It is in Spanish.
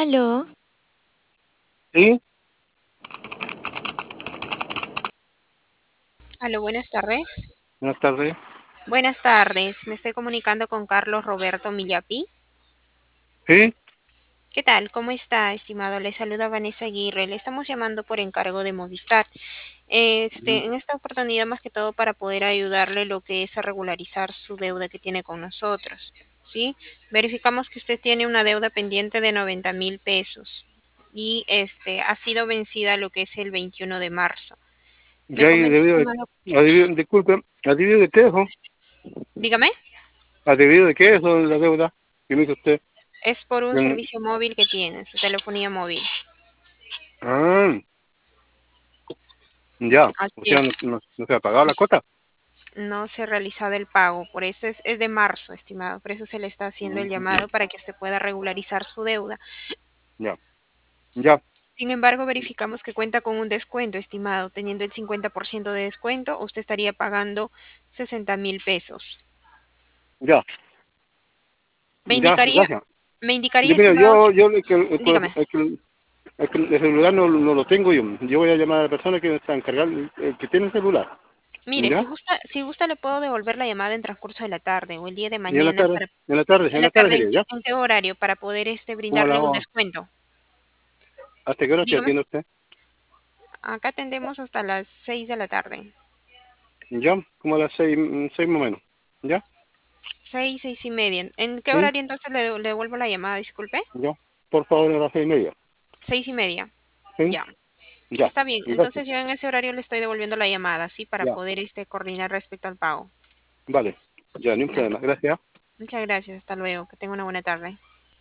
Aló, Sí, Aló, buenas tardes. buenas tardes. Buenas tardes, me estoy comunicando con Carlos Roberto Millapi. Sí, ¿Qué tal? ¿Cómo está, estimado? Le saluda Vanessa Aguirre. Le estamos llamando por encargo de Movistar. ujú. En esta oportunidad, más que todo, para poder ayudarle lo que es a regularizar su deuda que tiene con nosotros. ¿Sí? Verificamos que usted tiene una deuda pendiente de 90.000 pesos y ha sido vencida lo que es el 21 de marzo. Le Ya hay comento, debido estimado, disculpe, ¿a debido de qué eso? dígame, ¿A debido de qué eso la deuda que me hizo usted? es por un Mm, servicio móvil que tiene, su telefonía móvil. Ah, ya, o Así sea, es. no se ha pagado la cuota. No se ha realizado el pago, por eso es de marzo, estimado, por eso se le está haciendo el Ya, llamado para que usted pueda regularizar su deuda. ya, ya, Sin embargo, verificamos que cuenta con un descuento, estimado, teniendo el 50% de descuento, usted estaría pagando 60.000 pesos. ya, Me ya, indicaría, gracias. me indicaría, Yo, mira, estimado, yo dígame. el celular no lo tengo yo. Yo voy a llamar a la persona que está encargada, el que tiene el celular. Mire, ¿Ya? si gusta le puedo devolver la llamada en transcurso de la tarde o el día de Y en la mañana tarde, para, en la tarde sería, ¿ya? en qué horario para poder Como a brindarle un la, descuento. ¿hasta qué hora te Dígame. atiende usted? Acá atendemos hasta las 6 de la tarde. Ya, como a las 6, 6 más o menos. ¿Ya? 6, 6:30. ¿En qué Sí, horario entonces le devuelvo la llamada? Disculpe. ya. Por favor, a las 6:30. 6:30. Sí, Ya. ya. Está bien. Gracias. Entonces yo en ese horario le estoy devolviendo la llamada, ¿sí? Para Ya. poder coordinar respecto al pago. Vale. Ya, ni un Ya. problema. Gracias. Muchas gracias. Hasta luego. Que tenga una buena tarde.